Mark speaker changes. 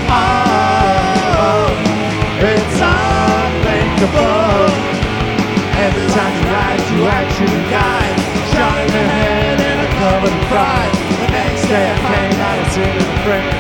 Speaker 1: It's unthinkable. Every time you rise, you actually die. Shot in the head and I covered in pride. The next day I came out and sitting in the frame.